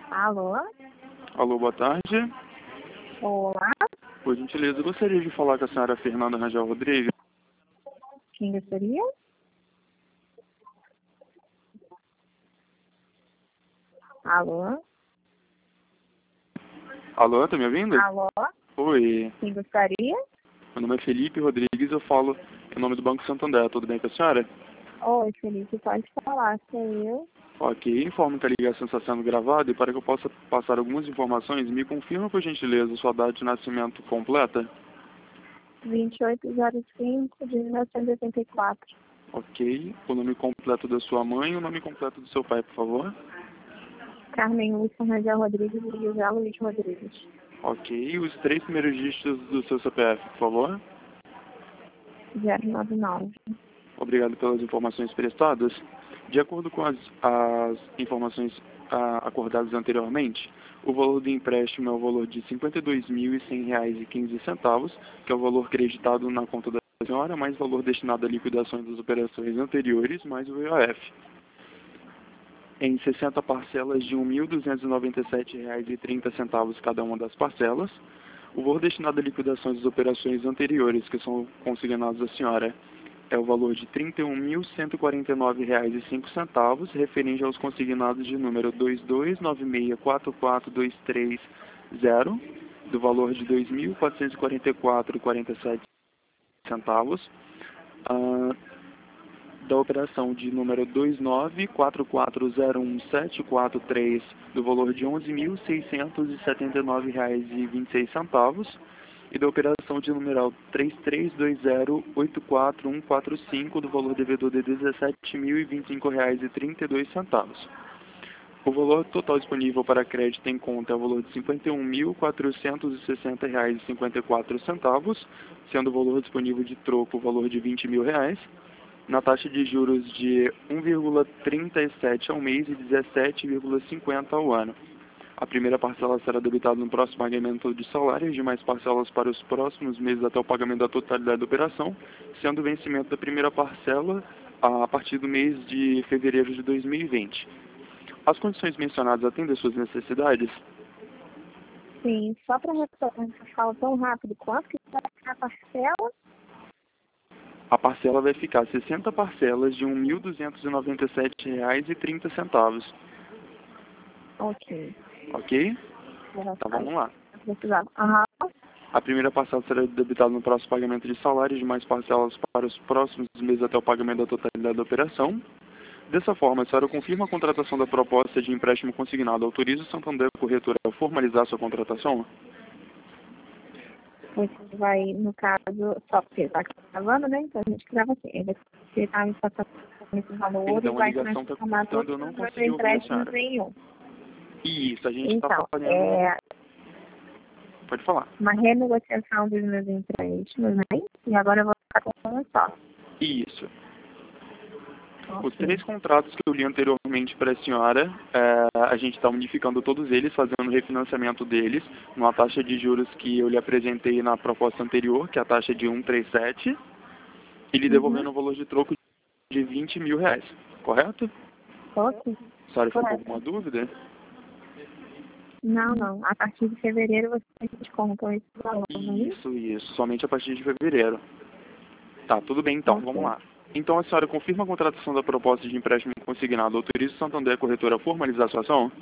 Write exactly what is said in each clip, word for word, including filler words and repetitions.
Alô? Alô, boa tarde. Olá? Por gentileza, eu gostaria de falar com a senhora Fernanda Rangel Rodrigues. Quem gostaria? Alô? Alô, tá me ouvindo? Alô? Oi, Quem gostaria? meu nome é Felipe Rodrigues, eu falo em nome do Banco Santander. Tudo bem com a senhora? Oi, Felipe, pode falar, sou eu. Ok, informo que a ligação está sendo gravada e para que eu possa passar algumas informações, me confirma por gentileza sua data de nascimento completa. vinte e oito zero cinco de mil novecentos e oitenta e quatro. Ok, o nome completo da sua mãe e o nome completo do seu pai, por favor. Carmen Wilson Rangel Rodrigues e José Luiz Rodrigues. Ok, os três primeiros dígitos do seu C P F, por favor. zero nove nove. Obrigado pelas informações prestadas. De acordo com as, as informações ah, acordadas anteriormente, o valor do empréstimo é o valor de cinquenta e dois mil e cem reais e quinze centavos, que é o valor creditado na conta da senhora, mais valor destinado à liquidação das operações anteriores, mais o V O F. Em sessenta parcelas de mil duzentos e noventa e sete reais e trinta centavos cada uma das parcelas. O valor destinado à liquidação das operações anteriores, que são consignadas à senhora, é o valor de trinta e um mil cento e quarenta e nove reais e cinco centavos, referente aos consignados de número dois dois nove seis quatro quatro dois três zero, do valor de dois mil quatrocentos e quarenta e quatro reais e quarenta e sete centavos, ah, da operação de número dois nove quatro quatro zero um sete quatro três, do valor de onze mil seiscentos e setenta e nove reais e vinte e seis centavos, e da operação de numeral três três dois zero oito quatro um quatro cinco, do valor devedor de dezessete mil e vinte e cinco reais e trinta e dois centavos. O valor total disponível para crédito em conta é o valor de cinquenta e um mil quatrocentos e sessenta reais e cinquenta e quatro centavos, sendo o valor disponível de troco o valor de vinte mil reais, na taxa de juros de um vírgula trinta e sete ao mês e dezessete vírgula cinquenta ao ano. A primeira parcela será debitada no próximo pagamento de salário e demais parcelas para os próximos meses até o pagamento da totalidade da operação, sendo o vencimento da primeira parcela a partir do mês de fevereiro de dois mil e vinte. As condições mencionadas atendem às suas necessidades? Sim, só para retornar, você fala tão rápido, quanto que vai ficar a parcela? A parcela vai ficar sessenta parcelas de mil duzentos e noventa e sete reais e trinta centavos. Ok. Ok? Já Tá, falei. vamos lá. Precisava. Aham. A primeira parcela será debitada no próximo pagamento de salário e demais parcelas para os próximos meses até o pagamento da totalidade da operação. Dessa forma, a senhora confirma a contratação da proposta de empréstimo consignado. Autoriza o Santander Corretora a formalizar sua contratação? Você vai, no caso, só porque está gravando, né? Então a gente grava assim. Ele vai estar me passando esse valor e Perdão, a vai ligação está transformar cortando, todos eu não os meus consegui ouvir a empréstimos senhora. em um. Isso, a gente está Então, fazendo... é Pode falar. uma renegociação dos meus empréstimos, né? E agora eu vou ficar com um só. Isso. Os Ok. três contratos que eu li anteriormente para a senhora, é, a gente está unificando todos eles, fazendo o refinanciamento deles, numa taxa de juros que eu lhe apresentei na proposta anterior, que é a taxa de cento e trinta e sete, e lhe devolvendo Uhum. o valor de troco de vinte mil reais, correto? Ok. A senhora ficou com Correto. alguma dúvida? Não, não. A partir de fevereiro vocês descontam esse valor, não é isso? Isso, isso, somente a partir de fevereiro. Tá, tudo bem então, vamos Ok. lá. Então a senhora confirma a contratação da proposta de empréstimo consignado, autoriza o Santander Corretora a formalizar a sua ação?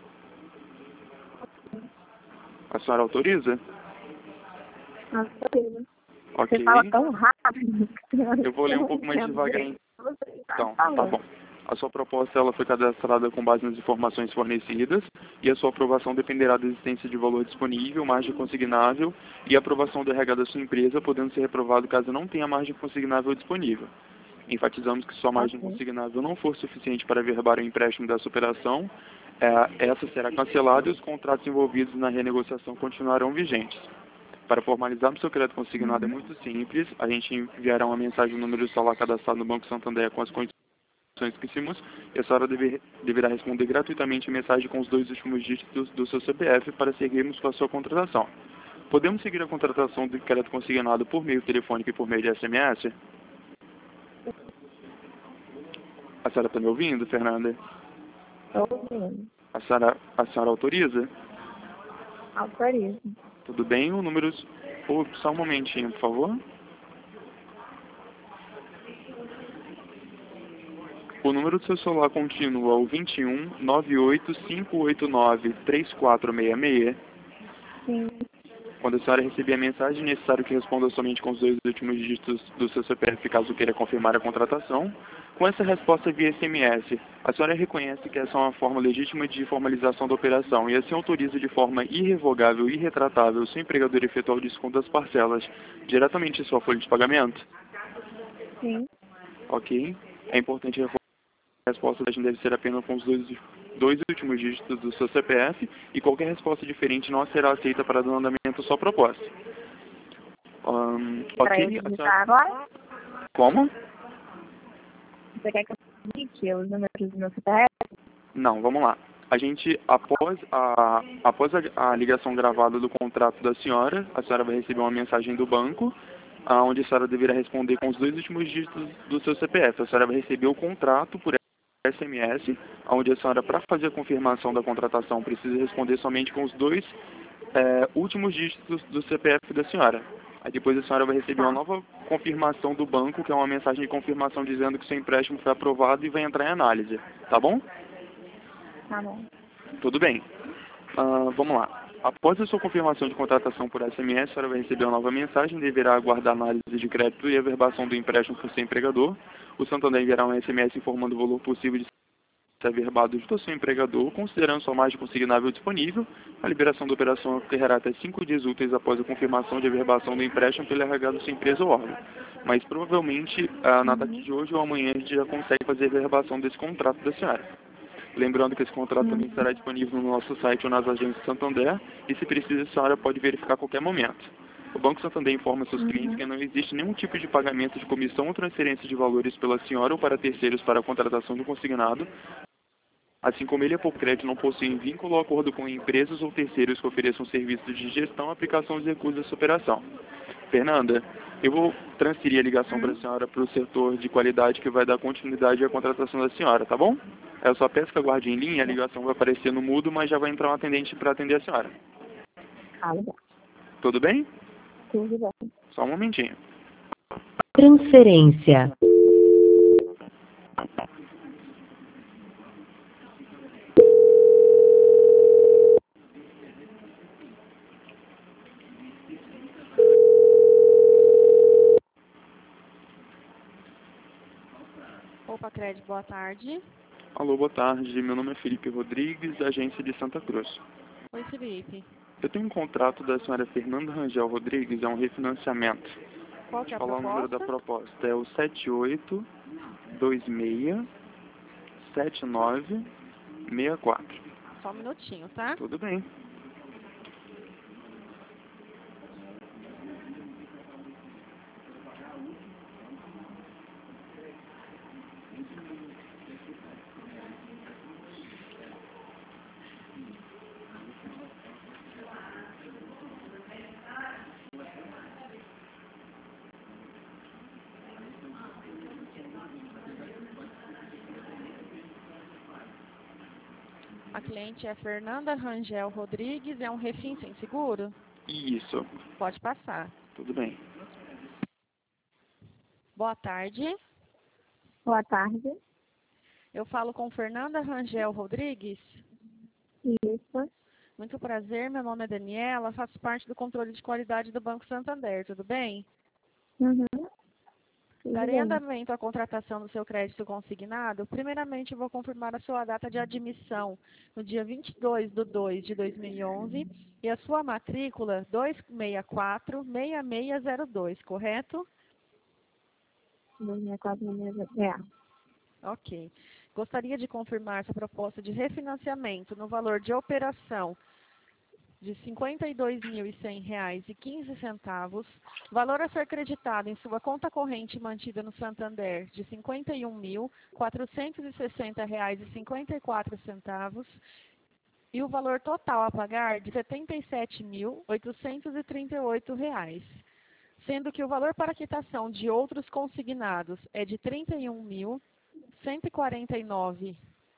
A senhora autoriza? Ah, beleza. Você fala Ok. tão rápido que Eu vou ler eu um não pouco mais entendo devagar, direito o que você está então, tá falando. bom. A sua proposta ela foi cadastrada com base nas informações fornecidas e a sua aprovação dependerá da existência de valor disponível, margem consignável e aprovação do R H da sua empresa, podendo ser reprovado caso não tenha margem consignável disponível. Enfatizamos que se sua margem Ok. consignável não for suficiente para averbar o empréstimo dessa operação, é, essa será cancelada e os contratos envolvidos na renegociação continuarão vigentes. Para formalizarmos seu crédito consignado é Uhum. muito simples. A gente enviará uma mensagem no número do celular cadastrado no Banco Santander com as condições que cimos e a senhora deve, deverá responder gratuitamente a mensagem com os dois últimos dígitos do seu C P F para seguirmos com a sua contratação. Podemos seguir a contratação do crédito consignado por meio telefônico e por meio de S M S? A senhora está me ouvindo, Fernanda? Estou ouvindo. A senhora, a senhora autoriza? Autorizo. Tudo bem, o número... Oh, só um momentinho, por favor. O número do seu celular continua o vinte e um, nove oito cinco oito nove, três quatro seis seis. Sim. Quando a senhora receber a mensagem, é necessário que responda somente com os dois últimos dígitos do seu C P F, caso queira confirmar a contratação. Com essa resposta via S M S, a senhora reconhece que essa é uma forma legítima de formalização da operação e assim autoriza de forma irrevogável e irretratável o seu empregador efetuar o desconto das parcelas diretamente em sua folha de pagamento? Sim. Ok. É importante reforçar que a resposta deve ser apenas com os dois, dois últimos dígitos do seu C P F e qualquer resposta diferente não será aceita para dar andamento à sua proposta. Um, Para eu ok. A digitar senhora... agora? Como? Você quer que eu digite os números do meu C P F? Não, vamos lá. A gente, após a, após a, a ligação gravada do contrato da senhora, a senhora vai receber uma mensagem do banco, onde a senhora deverá responder com os dois últimos dígitos do seu C P F. A senhora vai receber o contrato por S M S, onde a senhora, para fazer a confirmação da contratação, precisa responder somente com os dois é, últimos dígitos do C P F da senhora. Aí depois a senhora vai receber Tá. uma nova confirmação do banco, que é uma mensagem de confirmação dizendo que seu empréstimo foi aprovado e vai entrar em análise. Tá bom? Tá bom. Tudo bem. Uh, vamos lá. Após a sua confirmação de contratação por S M S, a senhora vai receber uma nova mensagem, deverá aguardar análise de crédito e averbação do empréstimo por seu empregador. O Santander enviará um S M S informando o valor possível de ser averbado do seu empregador, considerando sua margem consignável disponível. A liberação da operação ocorrerá até cinco dias úteis após a confirmação de averbação do empréstimo pelo R H da sua empresa ou órgão. Mas provavelmente, uh, na tarde Uhum. de hoje ou amanhã, a gente já consegue fazer a averbação desse contrato da senhora. Lembrando que esse contrato também Uhum. estará disponível no nosso site ou nas agências Santander e, se precisa, a senhora pode verificar a qualquer momento. O Banco Santander informa seus clientes Uhum. que não existe nenhum tipo de pagamento de comissão ou transferência de valores pela senhora ou para terceiros para a contratação de um consignado, assim como ele, por crédito, não possui vínculo ou acordo com empresas ou terceiros que ofereçam serviços de gestão, aplicação dos recursos dessa operação. Fernanda, eu vou transferir a ligação para a Uhum. senhora para o setor de qualidade que vai dar continuidade à contratação da senhora, tá bom? Eu só peço que aguarde em linha, a ligação vai aparecer no mudo, mas já vai entrar um atendente para atender a senhora. Tá legal. Tudo bem? Tudo bem. Só um momentinho. Transferência. Opa, Crédito, boa tarde. Alô, boa tarde. Meu nome é Felipe Rodrigues, da agência de Santa Cruz. Oi, Felipe. Eu tenho um contrato da senhora Fernanda Rangel Rodrigues, é um refinanciamento. Qual que Vou é a falar o número da proposta? proposta. É o sete oito dois seis sete nove seis quatro. Só um minutinho, tá? Tudo bem. A cliente é Fernanda Rangel Rodrigues, é um refim sem seguro? Isso. Pode passar. Tudo bem. Boa tarde. Boa tarde. Eu falo com Fernanda Rangel Rodrigues. Isso. Muito prazer, meu nome é Daniela, faço parte do controle de qualidade do Banco Santander, tudo bem? Uhum. Tudo Darei bem. andamento à contratação do seu crédito consignado. Primeiramente, vou confirmar a sua data de admissão no dia vinte e dois de dois de dois mil e onze e a sua matrícula dois seis quatro seis seis zero dois, correto? dois seis quatro seis seis. É. Ok. Gostaria de confirmar sua proposta de refinanciamento no valor de operação de cinquenta e dois mil e cem reais e quinze centavos, valor a ser creditado em sua conta corrente mantida no Santander de cinquenta e um mil quatrocentos e sessenta reais e cinquenta e quatro centavos e o valor total a pagar de setenta e sete mil oitocentos e trinta e oito reais, sendo que o valor para quitação de outros consignados é de trinta e um mil cento e quarenta e nove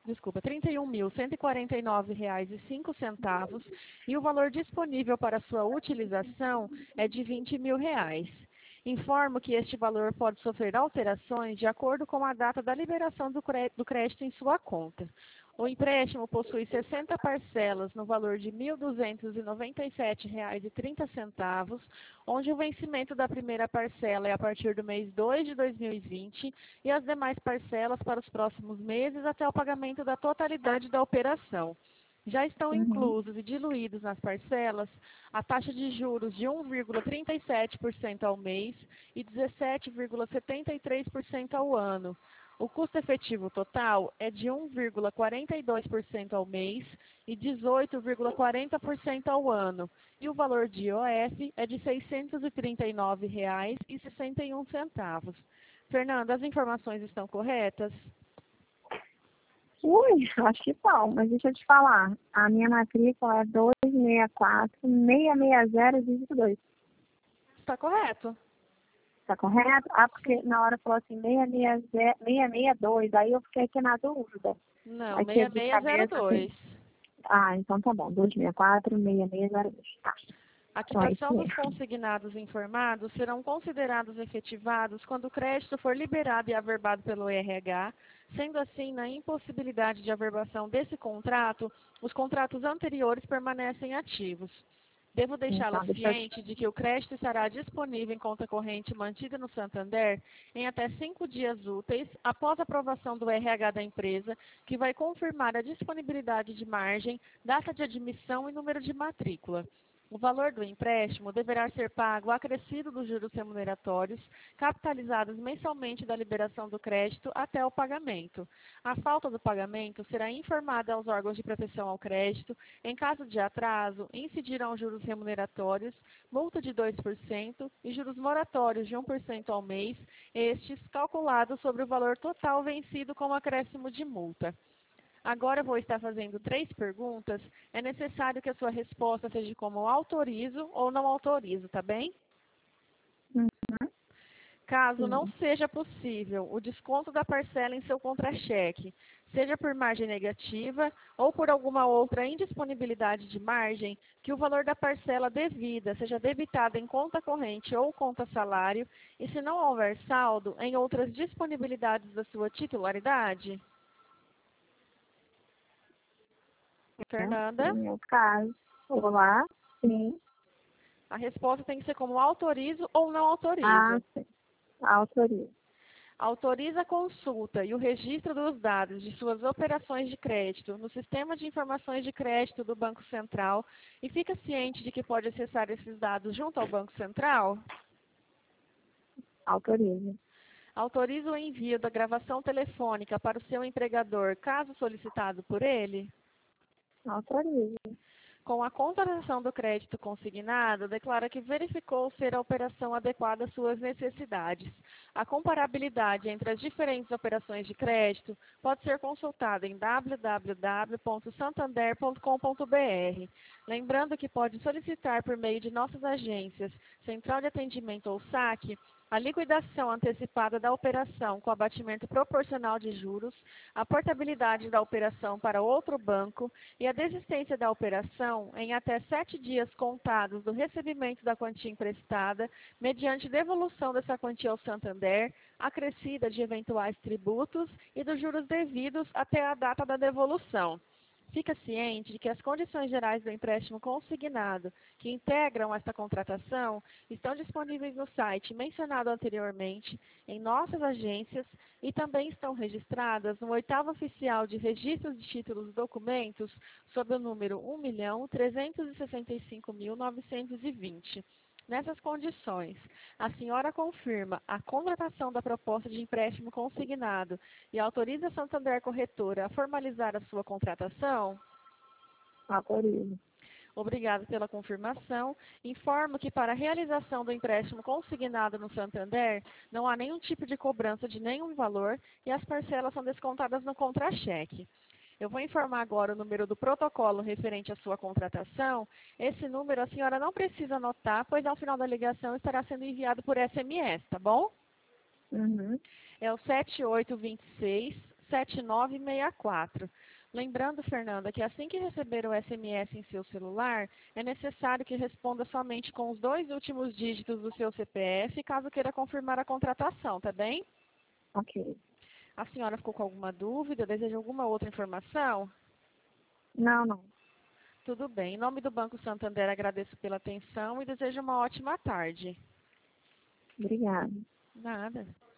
desculpa, trinta e um mil, cento e quarenta e nove reais e cinco centavos e o valor disponível para sua utilização é de vinte mil reais. Informo que este valor pode sofrer alterações de acordo com a data da liberação do crédito em sua conta. O empréstimo possui sessenta parcelas no valor de mil duzentos e noventa e sete reais e trinta centavos, onde o vencimento da primeira parcela é a partir do mês dois de dois mil e vinte e as demais parcelas para os próximos meses até o pagamento da totalidade da operação. Já estão Uhum. inclusos e diluídos nas parcelas a taxa de juros de um vírgula trinta e sete por cento ao mês e dezessete vírgula setenta e três por cento ao ano. O custo efetivo total é de um vírgula quarenta e dois por cento ao mês e dezoito vírgula quarenta por cento ao ano. E o valor de I O F é de seiscentos e trinta e nove reais e sessenta e um centavos. Fernanda, as informações estão corretas? Ui, acho que não, mas deixa eu te falar. A minha matrícula é dois seis quatro, seis seis zero, dígito dois. Está correto. Tá correto? Ah, porque na hora falou assim, seis seis zero, seis seis dois, aí eu fiquei aqui na dúvida. Não, Aqui seis de seis zero cabeça, dois. assim. Ah, então tá bom, dois seis quatro, seis seis zero dois. Tá. A Então é isso quitação dos mesmo. consignados informados serão considerados efetivados quando o crédito for liberado e averbado pelo R H. Sendo assim, na impossibilidade de averbação desse contrato, os contratos anteriores permanecem ativos. Devo deixá-la Então, deixa eu te... ciente de que o crédito estará disponível em conta corrente mantida no Santander em até cinco dias úteis após a aprovação do R H da empresa, que vai confirmar a disponibilidade de margem, data de admissão e número de matrícula. O valor do empréstimo deverá ser pago acrescido dos juros remuneratórios, capitalizados mensalmente da liberação do crédito até o pagamento. A falta do pagamento será informada aos órgãos de proteção ao crédito. Em caso de atraso, incidirão juros remuneratórios, multa de dois por cento e juros moratórios de um por cento ao mês, estes calculados sobre o valor total vencido com acréscimo de multa. Agora eu vou estar fazendo três perguntas. É necessário que a sua resposta seja como autorizo ou não autorizo, tá bem? Uhum. Caso Sim. não seja possível o desconto da parcela em seu contra-cheque, seja por margem negativa ou por alguma outra indisponibilidade de margem, que o valor da parcela devida seja debitado em conta corrente ou conta salário, e se não houver saldo, em outras disponibilidades da sua titularidade? Fernanda? No meu caso, olá, sim. A resposta tem que ser como autorizo ou não autorizo. Ah, sim. Autorizo. Autoriza a consulta e o registro dos dados de suas operações de crédito no Sistema de Informações de Crédito do Banco Central e fica ciente de que pode acessar esses dados junto ao Banco Central? Autorizo. Autoriza o envio da gravação telefônica para o seu empregador, caso solicitado por ele? Autorizo. Com a contratação do crédito consignado, declara que verificou ser a operação adequada às suas necessidades. A comparabilidade entre as diferentes operações de crédito pode ser consultada em w w w ponto santander ponto com ponto b r. Lembrando que pode solicitar por meio de nossas agências, Central de Atendimento ou saque, a liquidação antecipada da operação com abatimento proporcional de juros, a portabilidade da operação para outro banco e a desistência da operação em até sete dias contados do recebimento da quantia emprestada, mediante devolução dessa quantia ao Santander, acrescida de eventuais tributos e dos juros devidos até a data da devolução. Fica ciente de que as condições gerais do empréstimo consignado que integram esta contratação estão disponíveis no site mencionado anteriormente, em nossas agências e também estão registradas no oitavo oficial de registros de títulos e documentos sob o número um milhão trezentos e sessenta e cinco mil novecentos e vinte. Nessas condições, a senhora confirma a contratação da proposta de empréstimo consignado e autoriza a Santander Corretora a formalizar a sua contratação? Autorizo. Obrigada pela confirmação. Informo que para a realização do empréstimo consignado no Santander, não há nenhum tipo de cobrança de nenhum valor e as parcelas são descontadas no contra-cheque. Eu vou informar agora o número do protocolo referente à sua contratação. Esse número a senhora não precisa anotar, pois ao final da ligação estará sendo enviado por S M S, tá bom? Uhum. É o sete oito dois seis, sete nove seis quatro. Lembrando, Fernanda, que assim que receber o S M S em seu celular, é necessário que responda somente com os dois últimos dígitos do seu C P F, caso queira confirmar a contratação, tá bem? Ok. A senhora ficou com alguma dúvida? Deseja alguma outra informação? Não, não. Tudo bem. Em nome do Banco Santander, agradeço pela atenção e desejo uma ótima tarde. Obrigada. Nada.